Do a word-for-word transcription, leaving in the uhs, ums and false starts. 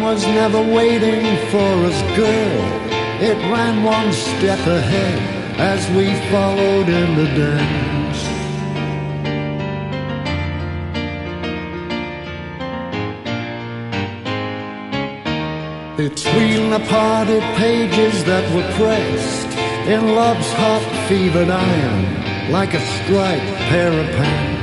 was never waiting for us, girl. It ran one step ahead as we followed in the dance. Between the parted pages that were pressed in love's hot fevered iron, like a striped pair of pants.